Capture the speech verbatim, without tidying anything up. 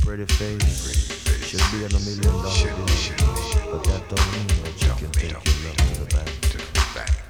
pretty face should be on a million dollar bill, but that don't mean that you can take your love to the bank.